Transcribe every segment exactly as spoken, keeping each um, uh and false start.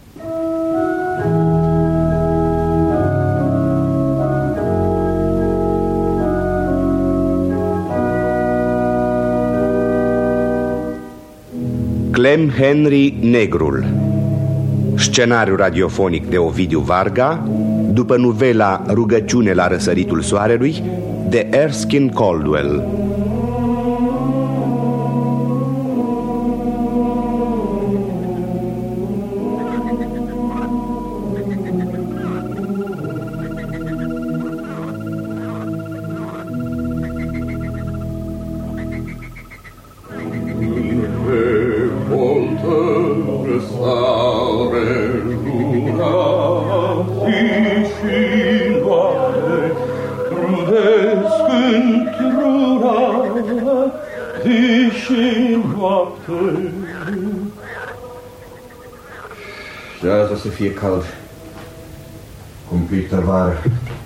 Clem Henry Negrul. Scenariu radiofonic de Ovidiu Varga, după novela Rugăciune la răsăritul soarelui de Erskine Caldwell. Și azi o să fie cald. Cumplită vară.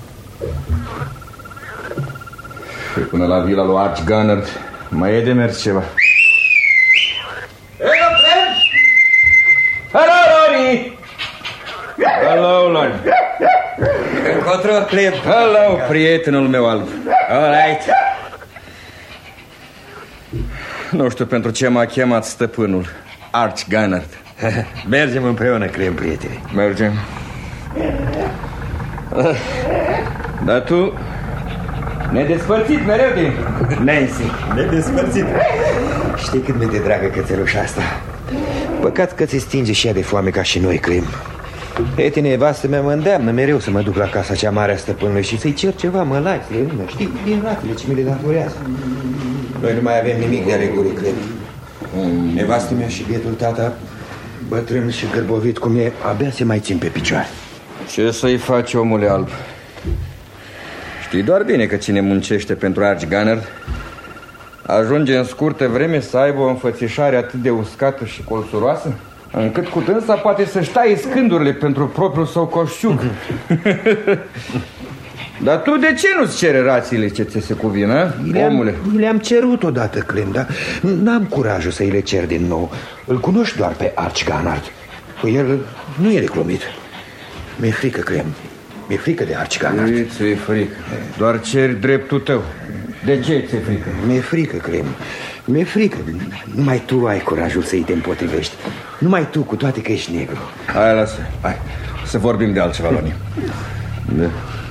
Și până la vila lui Arch Gunnard mai e de mers ceva. Hello, Clem! Hello, Lonnie! Hello, Lonnie! Încotro, Clem! Hello, prietenul meu alb. All right. Nu știu pentru ce m-a chemat stăpânul Arch Gunnard. Mergem împreună, Clem, prietene. Mergem. Dar tu ne despărțit mereu de Nancy. Ne despărțit. Știi cât mi-e de dragă cățelușa asta. Păcat că ți stinge și ea de foame ca și noi, Clem. Prietene, nevastă mea mă îndeamnă mereu să mă duc la casa cea mare a stăpânului și să-i cer ceva mălai, slănină. Știi, din ratele ce mi le datorează. Noi nu mai avem nimic de aleguri, Clem. mm. Nevastă mea și bietul tata, bătrân și gârbovit cum e, abia se mai țin pe picioare. Ce să-i faci, omule alb? Știi doar bine că cine muncește pentru Arch Gunnard ajunge în scurtă vreme să aibă o înfățișare atât de uscată și colțuroasă, încât cu dânsa poate să-și taie scândurile pentru propriul său coșciug. Dar tu de ce nu-ți cere rațiile ce ți se cuvină, omule? Le-am cerut odată, Clem, dar n-am curajul să-i le cer din nou. Îl cunoști doar pe Arch Gunnard. El nu e reclomit. Mi-e frică, Clem. Mi-e frică de Arch Gunnard. Ți-e frică. Doar ceri dreptul tău. De ce ți-e frică? Mi-e frică, Clem. Mi-e frică. Numai tu ai curajul să-i te împotrivești. Numai tu, cu toate că ești negru. Hai, lasă. Hai, să vorbim de altceva, Lonnie. Da.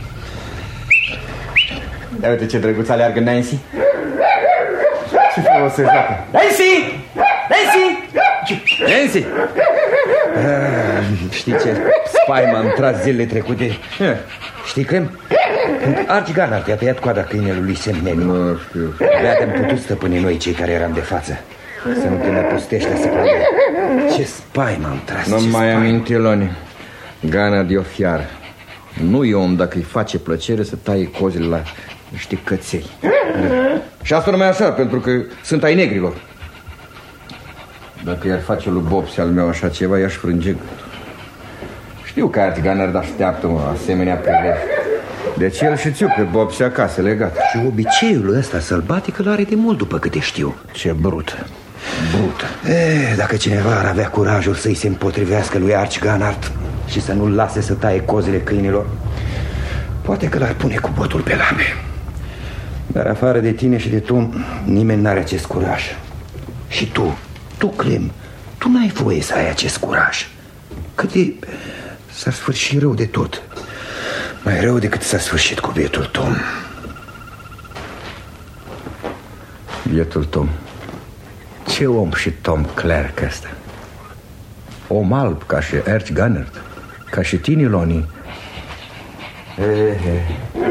Ia uite ce drăguț aleargă Nancy. Ce frumos se joacă. Nancy! Nancy! Nancy! Ah, știi ce spaima am tras zilele trecute? Yeah. Știi, Clem? Când Arch Gunnard i-a tăiat coada câinelui Sam Nelly, nu știu. abia te-am putut stăpâni noi cei care eram de față. Să nu te năpustești la săpădă. Ce spaima am tras. Nu mai aminti, Lonnie. Gunnard e o fiară. Nu e om dacă îi face plăcere să taie cozile la niște căței. Și asta numai așa, pentru că sunt ai negrilor. Dacă i-ar face lui Bobsi al meu așa ceva, i-aș frânge. Știu că Arch Gunnard așteaptă o asemenea prilej. Deci el și țiu pe Bobsi acasă legat. Și obiceiul ăsta sălbatic îl are de mult, după câte știu. Ce brut. Brut. Eh, dacă cineva ar avea curajul să-i se împotrivească lui Arch Gunnard și să nu-l lase să taie cozile câinilor, poate că l-ar pune cu botul pe lame. Dar afară de tine și de Tom, nimeni n-are acest curaj. Și tu, tu, Clem, tu n-ai voie să ai acest curaj. Că de... s-a sfârșit rău de tot. Mai rău decât s-a sfârșit cu bietul Tom. Bietul Tom. Ce om și Tom Clark ăsta. Om alb ca și Arch Gunnard, ca și tine, Lonnie. Eh, eh.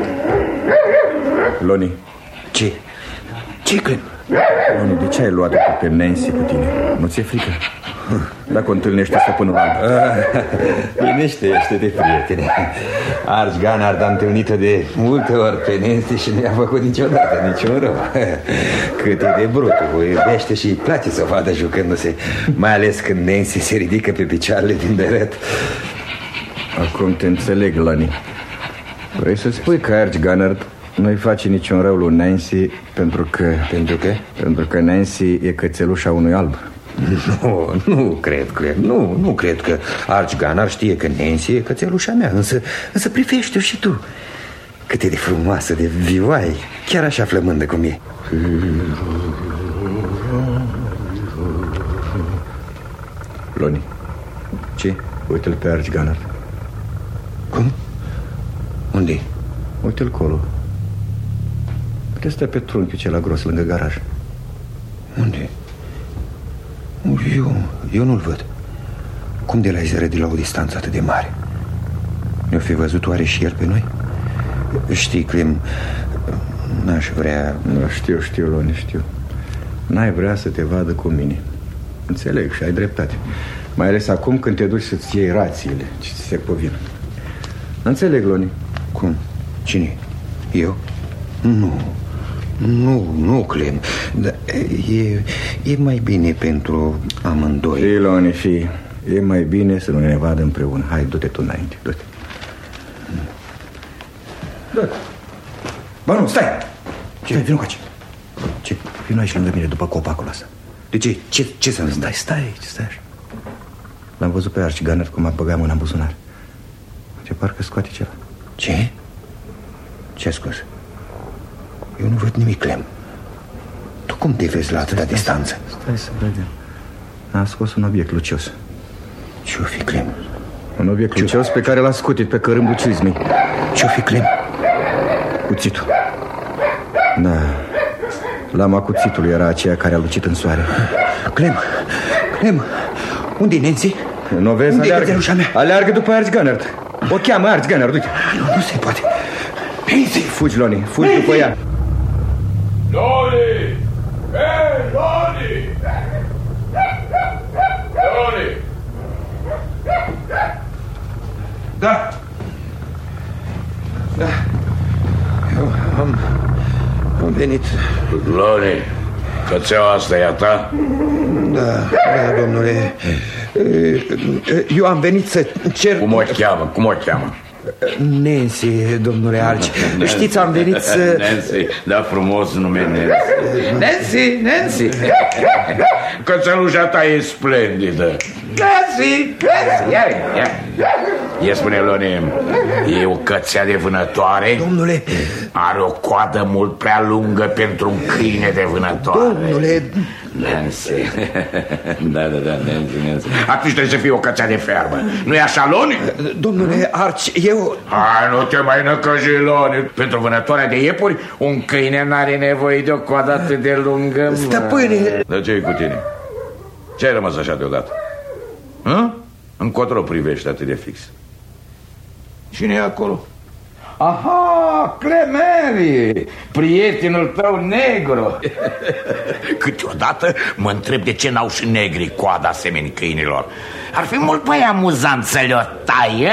Lonnie. Ce? Ce, Clem? Lonnie, de ce ai luat pe Nancy cu tine? Nu ți-e frică? Dacă o întâlnește stăpânul alb. Liniștește-te, prietene. Arch Gunnard a întâlnit-o de multe ori pe Nancy și nu i-a făcut niciodată niciun rău. Cât e de brut, o iubește și îi place să o vadă jucându-se, mai ales când Nancy se ridică pe picioarele din deret. Acum te înțeleg, Lonnie. Vrei să spui că Arch Gunnard nu-i face niciun rău lui Nancy pentru că... Pentru că? Pentru că Nancy e cățelușa unui alb. Nu, nu cred, cred, nu, nu cred că Arch Gunnar știe că Nancy e cățelușa mea. Însă, însă privește-o și tu. Cât e de frumoasă, de vioaie. Chiar așa flămândă cum e. Loni, ce? Uite-l pe Arch Gunnar. Cum? Unde? Uite-l colo. Uite, stă pe trunchiul cel gros lângă garaj. Unde? Eu, eu nu-l văd. Cum de la izere de la o distanță atât de mare? Ne-o fi văzut oare și el pe noi? Știi, Clem, n-aș vrea... Nu, știu, știu, Loni, știu. N-ai vrea să te vadă cu mine. Înțeleg și ai dreptate. Mai ales acum când te duci să-ți iei rațiile ce ți se cuvin. Înțeleg, Loni. Cum? Cine? Eu? Nu, nu, nu, Clem. Dar e, e mai bine pentru amândoi. Fii, Loni, fii. E mai bine să nu ne vadă împreună. Hai, du-te tu înainte, du-te. Du-te. Bă, nu, stai! Ce? Stai, vino cu aici. Ce? Vino aici lângă mine după copacul ăsta. De ce? Ce, ce să-mi stai? Stai aici, stai așa. L-am văzut pe Arch Gunnar cum a băgat mâna în buzunar. Ce parcă scoate ceva. Ce? Ce-a scos? Eu nu văd nimic, Clem. Tu cum te vezi la atâta stai, distanță? Stai să vedem. A scos un obiect lucios. Ce-o fi, Clem? Un obiect lucios pe care l-a scutit pe cărâmbul cizmei. Ce-o fi, Clem? Cuțitul. Da. Lama cuțitului era aceea care a lucit în soare. Clem, Clem, unde-i Nancy? Nu vezi? Unde-i aleargă, aleargă după Arch Gunnar. O cheamă Arch Gunnar, uite. Nu, nu se poate. Nancy! Fugi, Loni, fugi Nancy! După ea. Loni! Hei, Loni! Loni! Da. Da. Eu am, am venit. Loni, cățeaua asta e a ta? Da, da, domnule. Eu am venit să cer... Cum o cheamă? Cum o cheamă? Nancy, domnule Arch. Știți, am venit să... Nancy, da, frumos nume Nancy. Nancy, Nancy. Cățelușa ta e splendidă. Nancy, Nancy, ia, ia. Ia spune, Loni, e o cățea de vânătoare? Domnule... Are o coadă mult prea lungă pentru un câine de vânătoare. Domnule... Nancy. Da, da, da, Nancy, Nancy. Atunci trebuie să fie o cățea de fermă. Nu-i așa, Loni? Domnule Arch, eu... Hai, nu te mai năcăji, Loni. Pentru vânătoarea de iepuri, un câine n-are nevoie de o coadă atât de lungă. Stăpâne... Dar ce-i cu tine? Ce-ai rămas așa deodată? Hă? Încotro privești atât de fix. Cine e acolo? Aha, Clemeri, prietenul tău negru. Câteodată mă întreb de ce n-au și negri coada asemeni câinilor. Ar fi mult mai amuzant să le-o tai.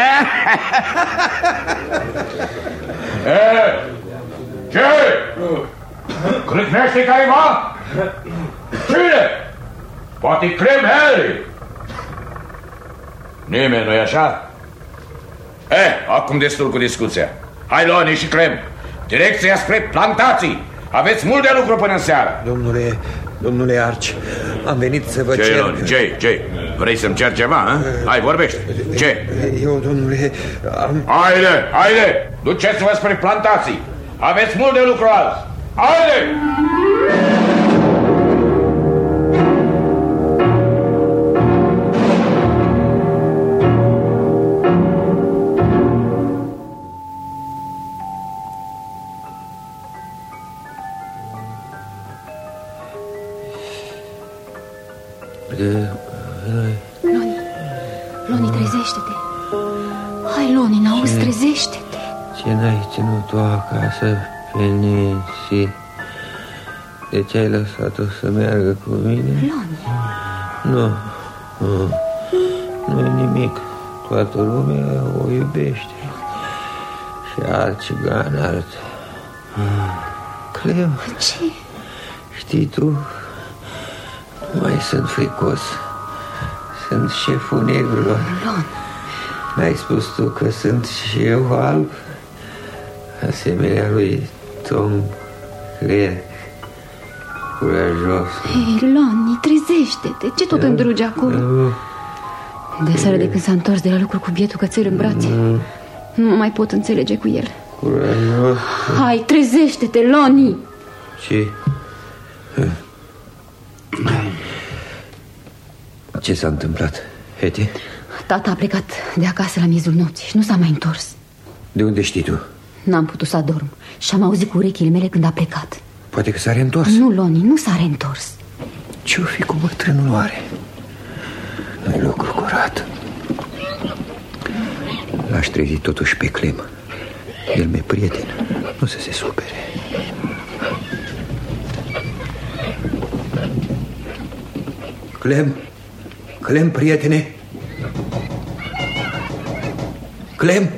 E, ce? Crâcnește careva? Cine? Poate Clemeri. Nimeni, nu-i așa? Eh, acum destul cu discuția. Hai, Loni și Clem, direcția spre plantații. Aveți mult de lucru până în seară. Domnule, domnule Arch, am venit să vă ce, cer... Loni, ce, ce? Vrei să-mi cer ceva, a? Hai, vorbește. Ce? Eu, domnule, am... Haide, haide, duceți-vă spre plantații. Aveți mult de lucru azi. Haide! Loni, Loni, trezește-te. Hai, Loni, n-auzi, trezește-te. Ce n-ai ținut-o acasă pe Nancy? De ce ai lăsat-o să meargă cu mine? Loni. Nu, nu, nu-i nimic. Toată lumea o iubește. Și Arch Gunnar. Clem, ce? Știi tu, nu mai sunt fricos. Sunt șeful negrilor. Loni. Mi-ai spus tu că sunt și eu alb, asemenea lui Tom Clerc. curajos. Hei, Loni, trezește-te. Ce tot îndrugi acolo? De seară de când s-a întors de la lucru cu bietul cățel în brațe, nu mai pot înțelege cu el. Curajos. Hai, trezește-te, Loni. Ce? Ce s-a întâmplat, Heti? Tata a plecat de acasă la miezul nopții și nu s-a mai întors. De unde știi tu? N-am putut să adorm și am auzit cu urechile mele când a plecat. Poate că s-a reîntors. Nu, Loni, nu s-a reîntors. Ce-o fi cu bătrânul oare? Nu-i lucru curat. L-aș trezi totuși pe Clem. El mi-e prieten. Nu să se supere. Clem? Clem, prietene? Clem?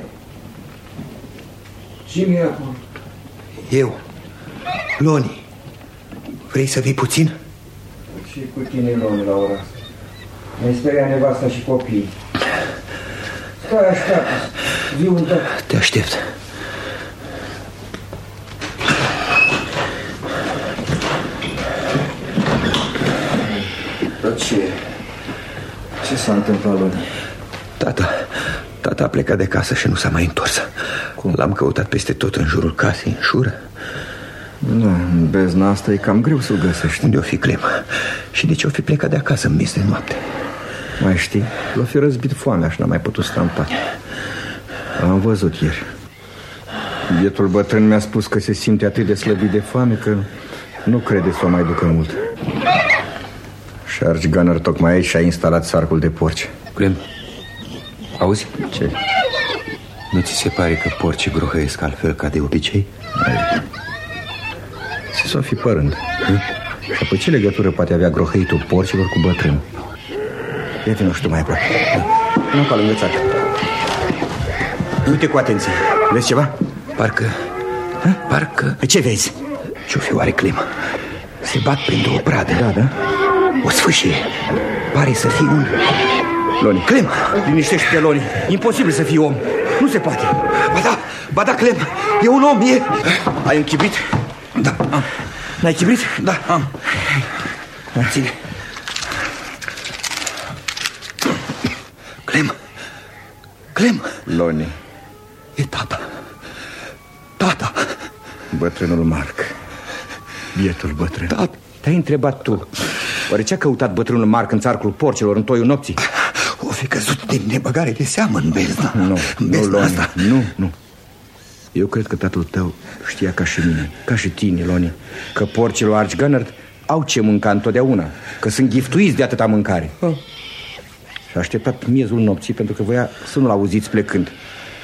Cine e acolo? Eu, Loni. Vrei să vii puțin? Și cu tine, Loni, la ora asta. Mi-ai speriat nevasta și copiii. Stai, așteaptă. Viu în tot. Te aștept. Dar ce? Ce s-a întâmplat, Loni? Tata, tata a plecat de casă și nu s-a mai întors. L-am căutat peste tot în jurul casei, în șură. Da, în bezna asta e cam greu să-l găsești. Unde o fi Clem? Și de ce o fi plecat de acasă în miez de noapte? Mai știi? L-o fi răzbit foamea și n-a mai putut sta în pat. L-am văzut ieri. Bietul bătrân mi-a spus că se simte atât de slăbit de foame că nu crede să o mai ducă mult. Și Arch Gunner tocmai aici și-a instalat sarcul de porci. Clem, auzi? Ce? Nu ți se pare că porcii grohăiesc altfel ca de obicei? Ce s-o fi părând? Și apoi ce legătură poate avea grohăitul porcilor cu bătrân? Iată, nu știu mai aproape. Nu ca lângă țarcă. Uite cu atenție. Vezi ceva? Parcă... Parcă... Ce vezi? Ce-o fi oare, Clem? Se bat printr-o pradă. Da, da. O sfâșie. Pare să fie un... Loni. Clem! Liniștește-te, Loni. Imposibil să fii om. Nu se poate. Ba da, ba da, Clem. E un om, e... Ai un chibrit? Da, am. N-ai chibrit? Da, am. Ține. Clem. Clem. Loni. E tata. Tata. Bătrânul Marc. Bietul bătrân. Tata. Te-ai întrebat tu, oare ce-a căutat bătrânul Marc în țarcul porcilor în toiul nopții? O fi căzut din nebăgare de seamă în bezna. Nu, în nu, bezna Loni, asta. nu, nu. Eu cred că tatăl tău știa ca și mine, ca și tine, Loni, că porcii lui Arch Gunner au ce mânca întotdeauna, că sunt ghiftuiți de atâta mâncare. Oh. Și a așteptat miezul nopții pentru că voia să nu-l auziți plecând.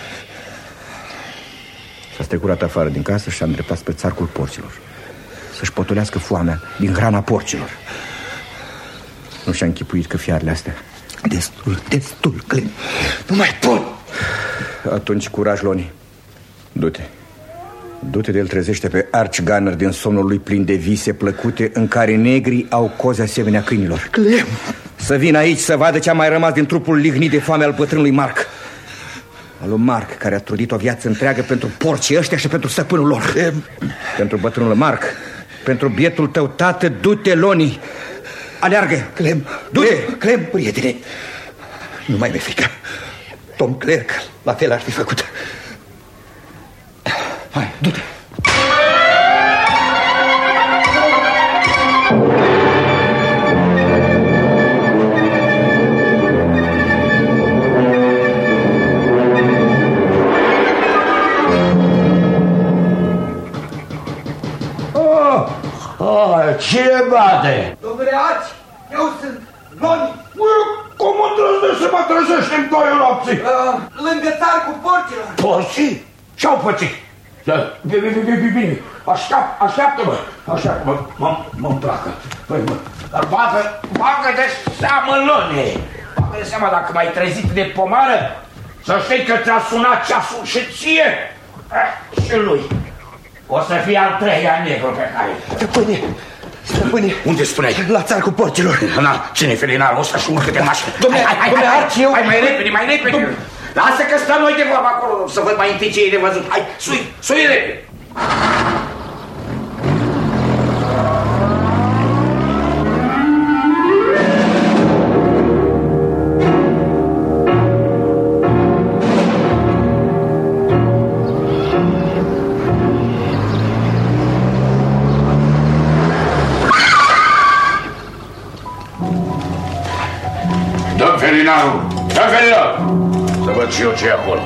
S-a strecurat afară din casă și s-a îndreptat spre țarcul porcilor, să-și potolească foamea din hrana porcilor. Nu și-a închipuit că fiarele astea... Destul, destul, Clem. Nu mai pot. Atunci curaj, Loni. Du-te. Du-te de-l trezește pe Arch Gunner din somnul lui plin de vise plăcute în care negrii au cozi asemenea câinilor. Clem. Să vină aici să vadă ce a mai rămas din trupul lihnit de foame al bătrânului Marc. Al lui Marc, care a trudit o viață întreagă pentru porcii ăștia și pentru stăpânul lor. Clem. Pentru bătrânul Marc, pentru bietul tău tată, du-te, Loni. Aleargă. Clem. Du-te. Clem, Clem, prietene. Nu mai mi-e frică. Tom Clerc la fel ar fi făcut. Hai, du-te. Cine bate? Domnule Arci, eu sunt Loni. Cum îndrăznești să mă trezești în doiul nopții? Uh, lângă țarcul porcilor. Porcii? Ce-au pățit? Bine, bine, bine, bine. Aștept, așteaptă-mă. Așteaptă-mă, mă îmbracă. Păi, mă, dar bagă, bagă de seamă, Lone. Bagă de seamă dacă m-ai trezit de pomară. Să știi că ți-a sunat ceasul și ție. Eh, și lui. O să fie al treilea negru pe care... Stăpâne, stăpâne. Unde spuneai? La țarcul porcilor. Na, ține felinarul ăsta și urcă-te în mașină. Dom'le, dom'le Arci, eu... Hai mai repede, mai repede. Lasă că stăm noi de vorba acolo, să văd mai întâi ce e de văzut. Hai, sui, sui repede. Stai, Ferdinand! Să văd și eu ce e acolo.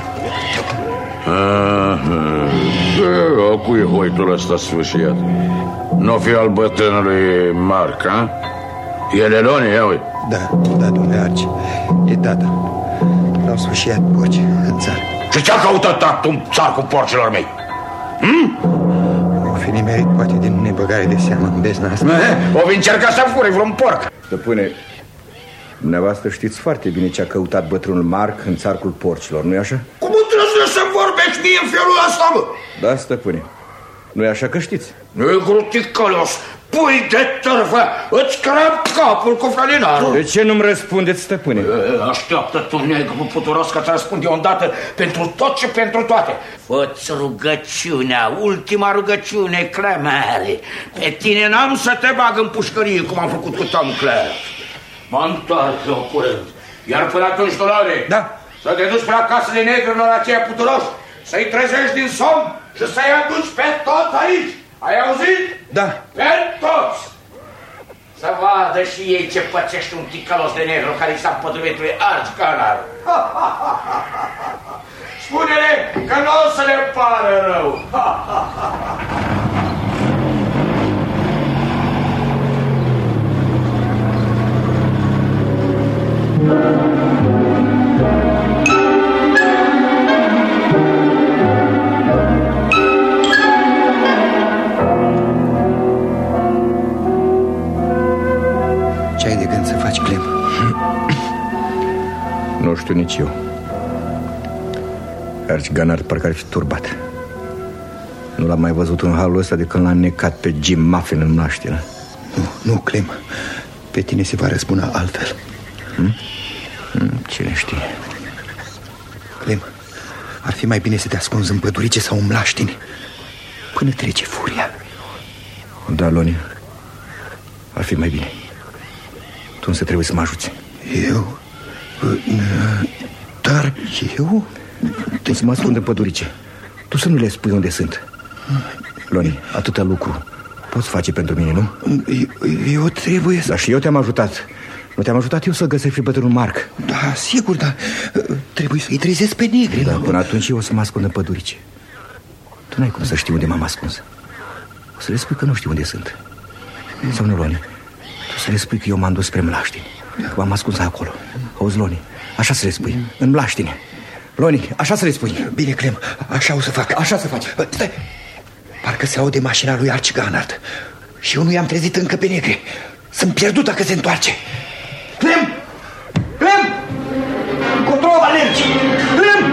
A cui e hoitul ăsta sfârșit? Nu fi al bătrânului Marc, a? E Leloni, ia uite. Da, da, domnule Arci. E tata. L-au sfârșit porci în țară. Și ce-a căutat tatu în țar cu porcilor mei? Hm? O fi nimerit poate din nebăgare de seamă în bezna asta. O vi încerca să fure vreun porc. Stăpâne, dumneavoastră știți foarte bine ce a căutat bătrânul Marc în țarcul porcilor, nu-i așa? Cum trebuie să vorbești mie în felul ăsta, mă? Da, stăpâne. Nu-i așa că știți? Negru ticălos, pui de târfă, îți crap capul cu felinarul. De ce nu-mi răspundeți, stăpâne? Așteaptă tu, negru puturos, că ți răspund eu îndată pentru tot și pentru toate. Fă-ți rugăciunea, ultima rugăciune, Clemere. Pe tine n-am să te bag în pușcărie, cum am făcut cu Tom Clare. Mă întorc eu curând. Iar până atunci, Dolore, da, să te duci spre acasă de negrilor aceia puturoși, să-i trezești din somn și să-i aduci pe toți aici. Ai auzit? Da. Pe toți! Să vadă și ei ce pățește un ticălos de negru care i s-a împotrivit lui Arch Gunnar. Spune-le că nu o să le pară rău. Ce ai de gând să faci, Clem? Nu știu nici eu. Arch Gunnar parcă ar fi turbat. Nu l-am mai văzut în halul ăsta de când l-a necat pe Jim Muffin în mlaștină. Nu, nu, Clem. Pe tine se va răspune altfel. Hmm? Hmm, cine știe? Clem, ar fi mai bine să te ascunzi în pădurice sau în mlaștini până trece furia. Da, Loni, ar fi mai bine. Tu însă trebuie să mă ajuți. Eu? Dar eu? Tu să mă ascund în pădurice. Tu să nu le spui unde sunt. Loni, atâta lucru poți face pentru mine, nu? Eu, eu trebuie să... Dar și eu te-am ajutat. Nu te-am ajutat eu să găsești bătrânul Marc? Da, sigur, dar trebuie să-i trezesc pe negri. Da, până atunci eu o să mă ascund în pădurice. Tu n-ai cum să știi unde m-am ascuns. O să le spui că nu știu unde sunt. Sau nu, Loni? Tu să le spui că eu m-am dus spre mlaștini, că m-am ascuns acolo. Auzi, Loni? Așa să le spui, în mlaștine. Loni, așa să le spui. Bine, Clem, așa o să fac. Așa să faci. Stai. Parcă se aude mașina lui Arch Gunnar. Și eu nu i-am trezit încă pe negri. Sunt pierdut dacă se întoarce. Clem! Clem! Încotro alergi! Clem!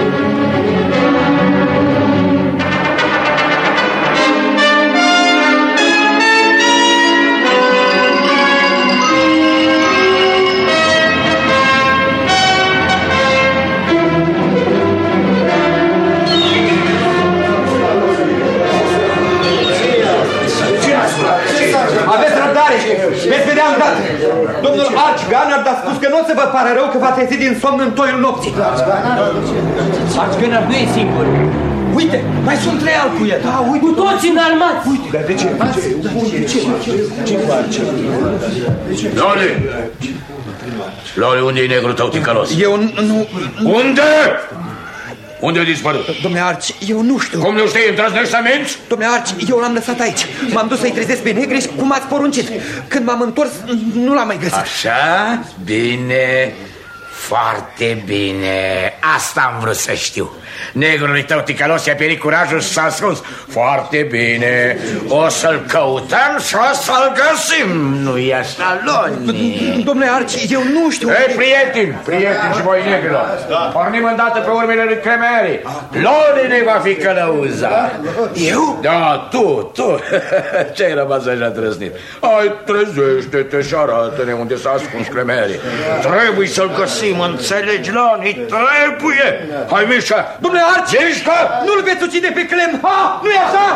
Aveți răbdare! Veți vedea îndată! Domnul Arch Gunnar a spus că nu o să vă pară rău că v-a trezit din somn în toiul nopții. Arch Gunnar nu e singur. Uite, mai sunt trei al cu el. Da, uite, cu toți înarmați. Uite, dar de ce? De ce? Ce face? Loli! Loli, unde e negrul tău ticălos? Eu nu... Unde? Unde a dispărut? Dom'le Arch, eu nu știu. Cum nu știi, îndrăznești să minți? Dom'le Arch, eu l-am lăsat aici. M-am dus să-i trezesc pe negri și cum ați poruncit. Când m-am întors, nu l-am mai găsit. Așa? Bine. Foarte bine. Asta am vrut să știu. Negrului tău ticălos i-a pierit curajul și s-a ascuns. Foarte bine. O să-l căutăm și o să-l găsim. Nu-i așa, Loni? Dom'le Arch, eu nu știu. Ei, prieteni, prieteni și voi negrilor, pornim îndată pe urmele lui Clemere. Loni ne va fi călăuza. Eu? Da, tu, tu. Ce-ai rămas așa trăsnit? Hai, trezește-te și arată-ne unde s-a ascuns Clemere. Trebuie să-l găsim, înțelegi, Loni? Trebuie. Hai, Mișa. Dom'le Arch, nu-l veți ucide pe Clem. Ha, nu-i așa?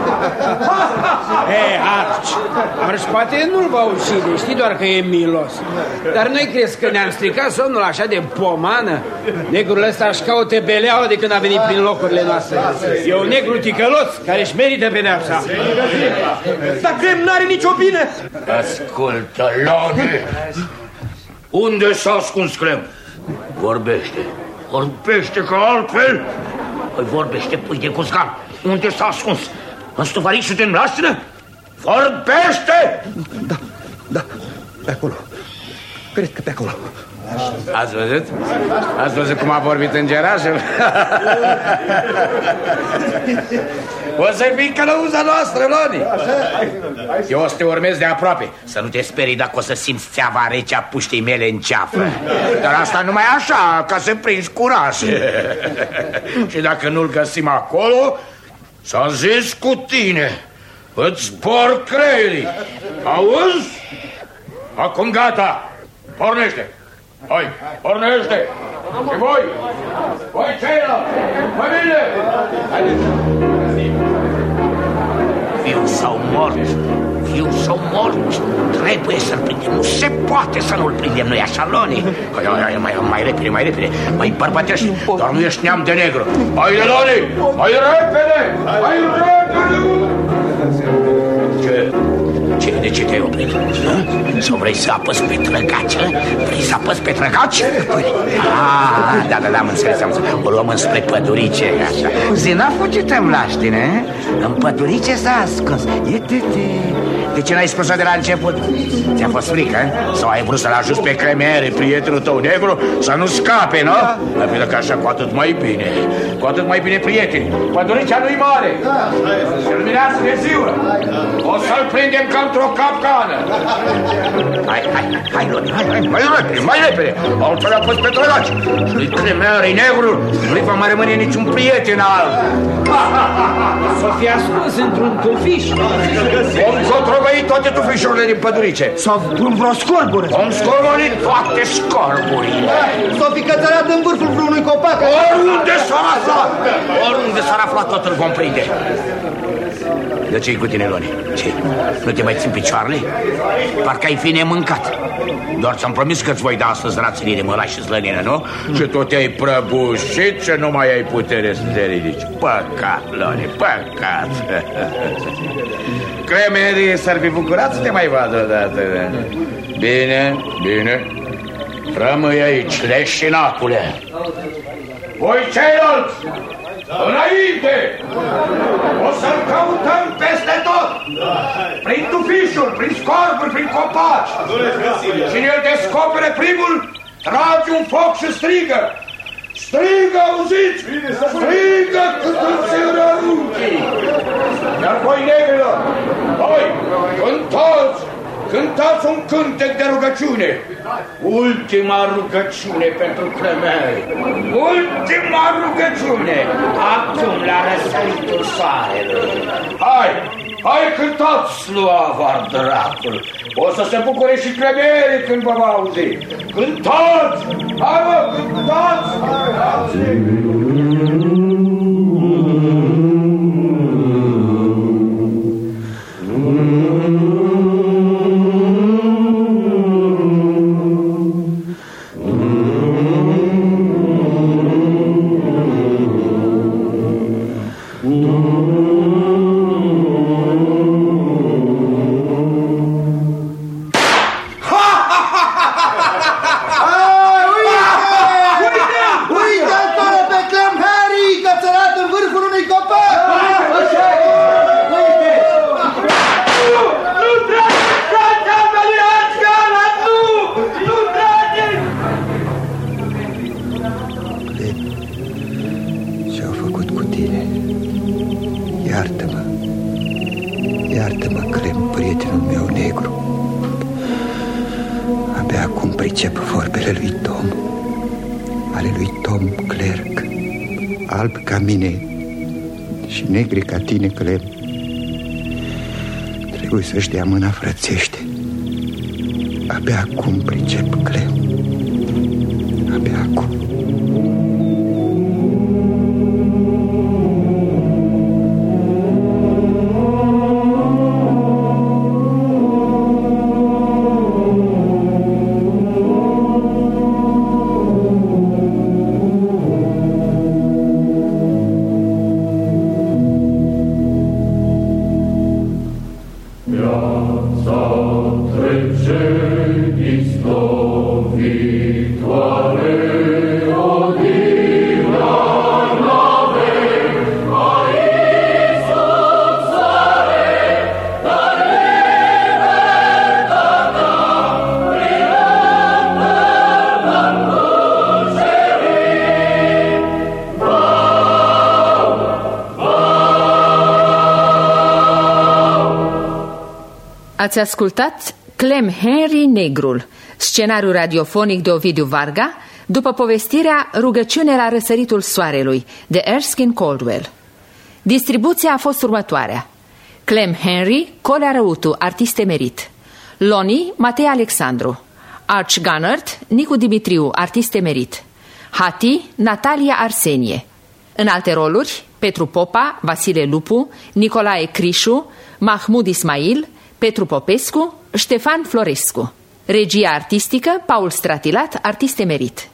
Hei, Arch, Arch poate nu-l va ucide, știi doar că e milos. Dar noi crezi că ne-am stricat somnul așa de pomană? Negrul ăsta își caută beleaua de când a venit prin locurile noastre. E un negru ticălos care își merită pedeapsa. Dar Clem n-are nicio vină. Ascultă, Loni. Unde s-a ascuns Clem? Vorbește. Vorbește, că altfel... Păi vorbește, pâine cu zgan. Unde s-a ascuns? În stufarișul din mlaștină? Vorbește! Da, da, pe acolo. Cred că pe acolo. Ați văzut? Ați văzut cum a vorbit îngerașul? O să fii călăuza noastră, Loni. Eu o să te urmez de aproape. Să nu te sperii dacă o să simți țeava rece a puștei mele în ceafă. Dar asta numai așa, ca să prinzi curaj. Și dacă nu-l găsim acolo, s-a zis cu tine. Îți spor creierii. Auzi? Acum gata. Pornește. Hai, pornește. Și voi, voi ceilalți, pe mine. Fiu sau mort, fiu sau mort, trebuie să-l prindem. Nu se poate să nu-l prindem noi așa, Loni. Hai, hai, hai, mai, mai repede, mai repede. Mai bărbătești, dar nu ești neam de negru. Hai de Loni, mai repede, mai repede. Ce? Ce, de ce te-ai oprit? Sau vrei să apăs pe trăgaci? Vrei să apăs pe trăgaci? Ah, da, da, da, am înțeles, am înțeles. O luăm înspre Pădurice, așa. Zi, n-a fugit în mlaștine? În Pădurice s-a ascuns. Iete-te. De ce n-ai spus-o de la început? Ți-a fost frică, eh? Sau ai vrut să-l ajuți pe Cremere, prietenul tău negru, să nu scape, nu? Mai bine că așa cu atât mai bine. Cu atât mai bine, prieteni. Păduricea nu-i mare. Se luminează de ziua. O să-l prindem ca într-o capcană. Hai, hai, hai, Loni, hai, hai, mai repede, mai repede. Altfel a fost pe trăgaci. Și-i Cremere, negru, nu-i va mai rămâne niciun prieten al. Să fie ascuns într-un tufiș. Vom controlăi toate tufișurile din Pădurice. Sau în vreo scorbură. Vom scorburi toate scorburile. S-o fi cățărat în vârful vreunui copac. Oriunde s-ar afla, oriunde s-ar afla, tot îl vom prinde. De ce-i cu tine, Loni? Ce? Nu te mai țin picioarele? Parcă ai fi nemâncat. Doar ți-am promis că-ți voi da astăzi rațele de mălași și slănină, nu? Și tu te-ai prăbușit și nu mai ai putere să te ridici. Păcat, Loni, păcat. Cremerie s-ar fi bucurat să te mai vadă odată. Bine, bine. Rămâi aici, leșinatule. Voi ceilalți, înainte! O să-l căutăm peste tot! Prin tufișuri, prin scorburi, prin copaci! Cine îl descopere primul, trage un foc și strigă! Strigă, auziți! Strigă cât îl se rărunchi! Iar voi, negrilor, voi, cântați! Cântați un cântec de rugăciune! Ultima rugăciune pentru Cremere! Ultima rugăciune! Acum la răsăritul soarelui! Hai! Hai, cântați, sluava dracul! O să se bucure și Cremere când vă va auzi! Cântați! Hai, mă, cântați! Negri ca tine, Clem, trebuie să-și dea mâna frățește. Abia acum pricep, Clem. Abia acum. Viața trece din slovi Ați ascultat Clem Henry Negrul, scenariu radiofonic de Ovidiu Varga, după povestirea Rugăciune la răsăritul soarelui, de Erskine Caldwell. Distribuția a fost următoarea: Clem Henry, Colea Răutu, artist emerit; Loni, Matei Alexandru; Arch Gunnert, Nicu Dimitriu, artist emerit; Hati, Natalia Arsenie. În alte roluri: Petru Popa, Vasile Lupu, Nicolae Crișu, Mahmud Ismail, Petru Popescu, Ștefan Florescu. Regia artistică, Paul Stratilat, artist emerit.